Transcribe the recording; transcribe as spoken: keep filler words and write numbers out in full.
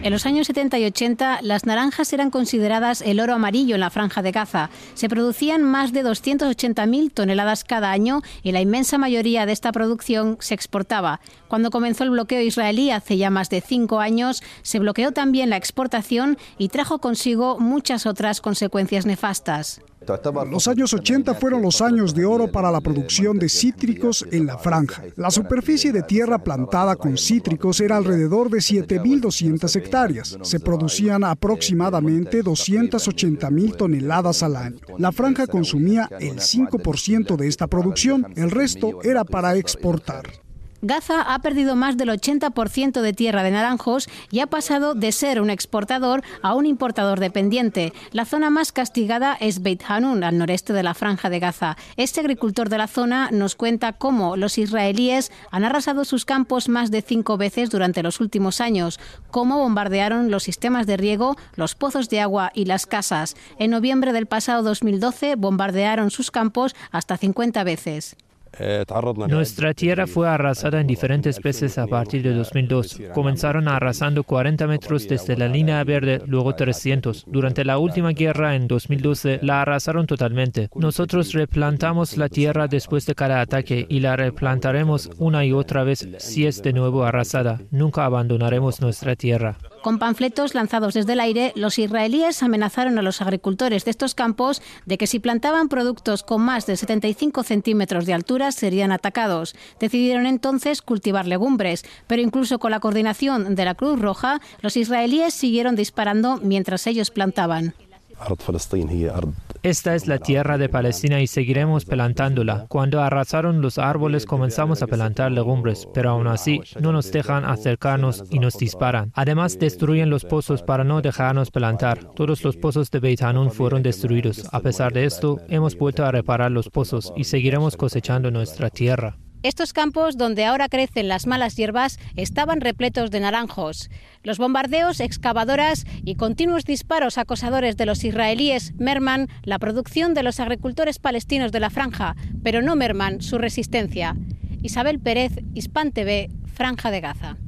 En los años setenta y ochenta, las naranjas eran consideradas el oro amarillo en la Franja de Gaza. Se producían más de doscientas ochenta mil toneladas cada año y la inmensa mayoría de esta producción se exportaba. Cuando comenzó el bloqueo israelí hace ya más de cinco años, se bloqueó también la exportación y trajo consigo muchas otras consecuencias nefastas. Los años ochenta fueron los años de oro para la producción de cítricos en la franja. La superficie de tierra plantada con cítricos era alrededor de siete mil doscientas hectáreas. Se producían aproximadamente doscientas ochenta mil toneladas al año. La franja consumía el cinco por ciento de esta producción, el resto era para exportar. Gaza ha perdido más del ochenta por ciento de tierra de naranjos y ha pasado de ser un exportador a un importador dependiente. La zona más castigada es Beit Hanun, al noreste de la Franja de Gaza. Este agricultor de la zona nos cuenta cómo los israelíes han arrasado sus campos más de cinco veces durante los últimos años, cómo bombardearon los sistemas de riego, los pozos de agua y las casas. En noviembre del pasado dos mil doce bombardearon sus campos hasta cincuenta veces. Nuestra tierra fue arrasada en diferentes veces a partir de dos mil dos. Comenzaron arrasando cuarenta metros desde la línea verde, luego trescientos. Durante la última guerra, en dos mil doce, la arrasaron totalmente. Nosotros replantamos la tierra después de cada ataque y la replantaremos una y otra vez si es de nuevo arrasada. Nunca abandonaremos nuestra tierra. Con panfletos lanzados desde el aire, los israelíes amenazaron a los agricultores de estos campos de que si plantaban productos con más de setenta y cinco centímetros de altura serían atacados. Decidieron entonces cultivar legumbres, pero incluso con la coordinación de la Cruz Roja, los israelíes siguieron disparando mientras ellos plantaban. Esta es la tierra de Palestina y seguiremos plantándola. Cuando arrasaron los árboles comenzamos a plantar legumbres, pero aún así no nos dejan acercarnos y nos disparan. Además destruyen los pozos para no dejarnos plantar. Todos los pozos de Beit Hanun fueron destruidos. A pesar de esto, hemos vuelto a reparar los pozos y seguiremos cosechando nuestra tierra. Estos campos, donde ahora crecen las malas hierbas, estaban repletos de naranjos. Los bombardeos, excavadoras y continuos disparos acosadores de los israelíes merman la producción de los agricultores palestinos de la franja, pero no merman su resistencia. Isabel Pérez, Hispan T V, Franja de Gaza.